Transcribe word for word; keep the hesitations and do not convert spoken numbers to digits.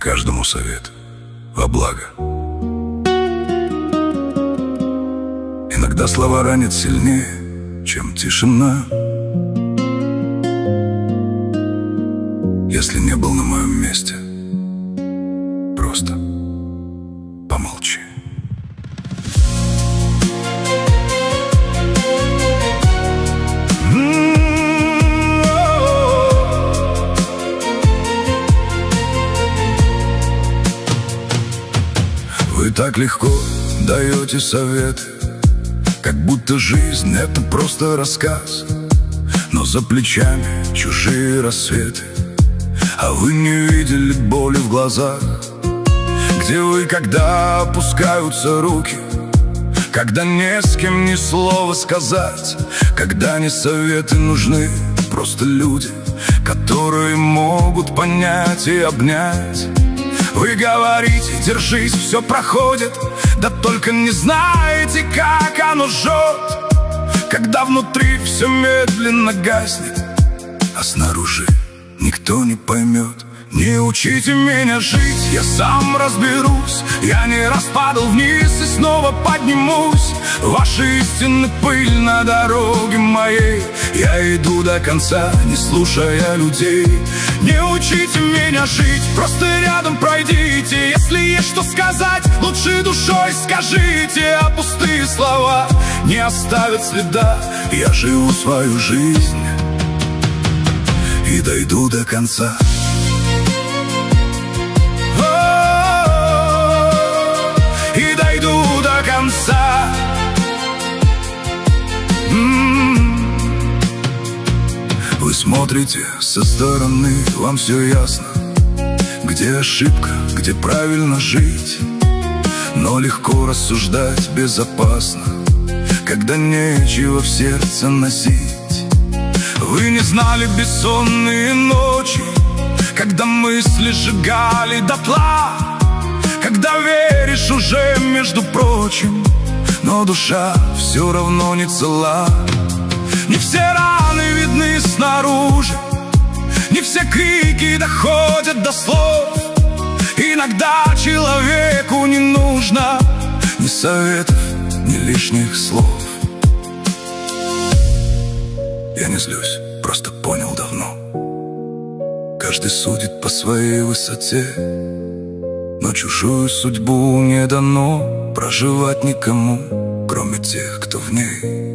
каждому совет во благо. Иногда слова ранят сильнее, чем тишина. Если не был на моем месте, просто помолчи. Вы так легко даете советы, как будто жизнь — это просто рассказ. Но за плечами чужие рассветы, а вы не видели боли в глазах. Где вы, когда опускаются руки, когда не с кем ни слова сказать, когда не советы нужны, просто люди, которые могут понять и обнять. Вы говорите: держись, все проходит, да только не знаете, как оно жжет, когда внутри все медленно гаснет, а снаружи никто не поймет. Не учите меня жить, я сам разберусь. Я не раз падал вниз и снова поднимусь. Ваши истины — пыль на дороге моей. Я иду до конца, не слушая людей. Не учите меня жить, просто рядом пройдите. Если есть что сказать, лучше душой скажите. А пустые слова не оставят следа. Я живу свою жизнь и дойду до конца. И дойду до конца. М-м-м. Вы смотрите со стороны, вам все ясно, где ошибка, где правильно жить. Но легко рассуждать безопасно, когда нечего в сердце носить. Вы не знали бессонные ночи, когда мысли сжигали дотла, когда веришь уже, между прочим, но душа все равно не цела. Не все раны видны снаружи, не все крики доходят до слов. Иногда человеку не нужно ни советов, ни лишних слов. Я не злюсь, просто понял давно: каждый судит по своей высоте, но чужую судьбу не дано проживать никому, кроме тех, кто в ней.